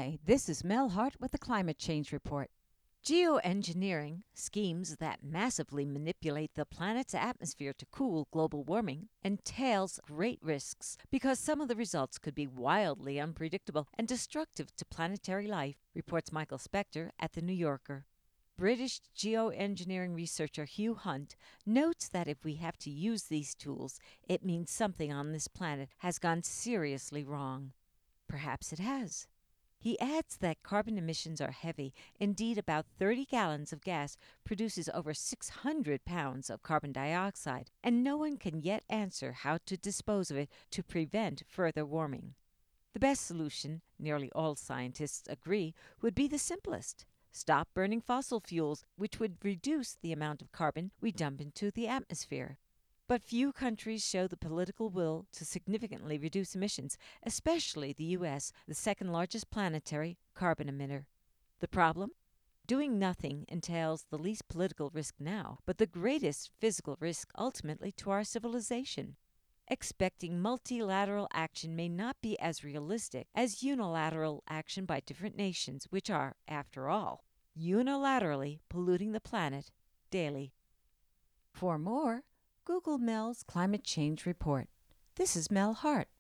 Hi, this is Mel Hart with the Climate Change Report. Geoengineering, schemes that massively manipulate the planet's atmosphere to cool global warming, entails great risks because some of the results could be wildly unpredictable and destructive to planetary life, reports Michael Spector at The New Yorker. British geoengineering researcher Hugh Hunt notes that if we have to use these tools, it means something on this planet has gone seriously wrong. Perhaps it has. He adds that carbon emissions are heavy. Indeed, about 30 gallons of gas produces over 600 pounds of carbon dioxide, and no one can yet answer how to dispose of it to prevent further warming. The best solution, nearly all scientists agree, would be the simplest. Stop burning fossil fuels, which would reduce the amount of carbon we dump into the atmosphere. But few countries show the political will to significantly reduce emissions, especially the U.S., the second largest planetary carbon emitter. The problem? Doing nothing entails the least political risk now, but the greatest physical risk ultimately to our civilization. Expecting multilateral action may not be as realistic as unilateral action by different nations, which are, after all, unilaterally polluting the planet daily. For more, Google Mel's Climate Change Report. This is Mel Hart.